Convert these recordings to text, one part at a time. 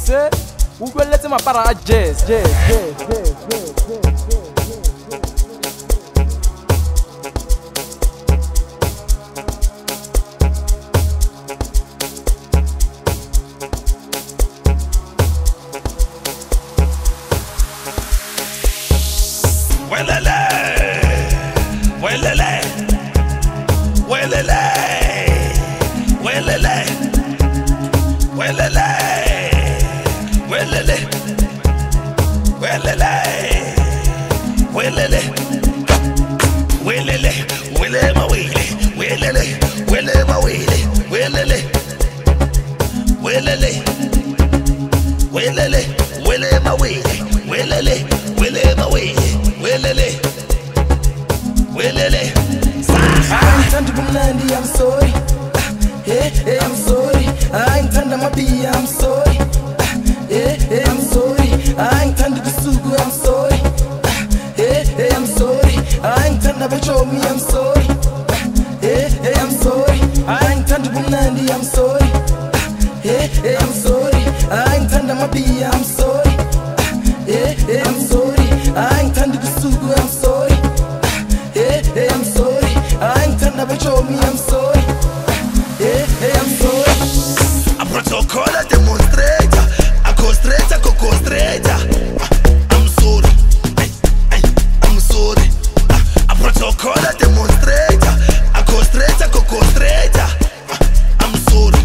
se o buelletse mapara a jazz. I'm sorry. Hey, I'm sorry. I ain't turned my pee, I'm sorry. Hey, I'm sorry. I ain't turned the sugu, I'm sorry. Hey, I'm sorry. I ain't turned the show me, I'm sorry. Hey, I'm sorry. I ain't turned the bunandi, I'm sorry. Hey, I'm sorry. I ain't turned my pee, I'm sorry. Hey, I'm sorry. I ain't turned the sugu, I'm sorry. Hey, I'm sorry. I ain't turned the show me, I'm sorry. Hey, I'm sorry. A protocol a demonstrator, a costrator, co-costrator. I'm sorry, I'm sorry. A protocol a demonstrator, a costrator, co-costrator. I'm sorry,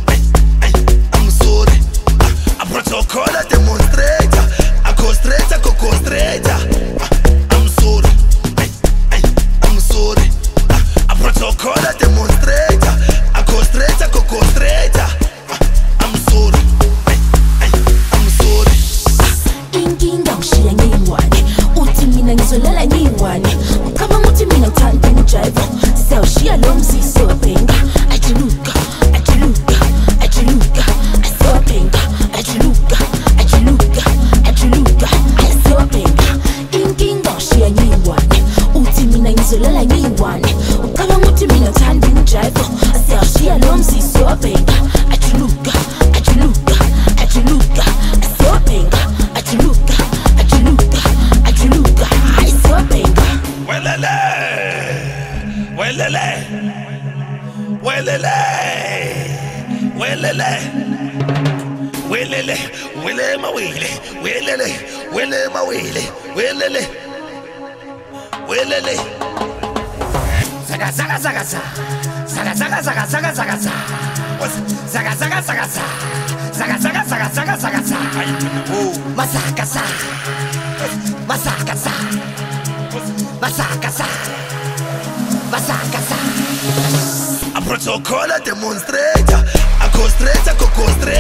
I'm sorry. A protocol a demonstrator, a costrator, co-costrator. I'm sorry, I'm sorry. A protocol a demonstrator, a costrator, co-costrator. I'm sorry, I'm sorry. Inkinga ushiya ngiyiwane, uthi mina ngizolela ngiyiwane. Ucabanga ukuthi mina ngithanda umjive, siyawushiya lo mzisi webhenga. Ajiluka, ajiluka, ajiluka, asiwabhenga. Ajiluka, ajiluka, ajiluka, asiwabhenga. Inkinga ushiya ngiyiwane, uthi mina ngizolela ngiyiwane. Ucabanga ukuthi mina ngithanda umjive, siyawushiya lo mzisi webhenga. Ajiluka, ajiluka, ajiluka, asiwabhenga. Ajiluka, ajiluka, ajiluka, asiwabhenga. Welele, welele, welele, welele, welele, wele mawele, welele, wele mawele, welele, welele. Zaga zaga zaga zaga, zaga zaga zaga zaga zaga zaga, zaga zaga zaga zaga, zaga zaga zaga zaga zaga zaga. Masaka sa, masaka sa, masaka sa, masaka sa. A protocol a demonstrator, a costrator, co-costrator.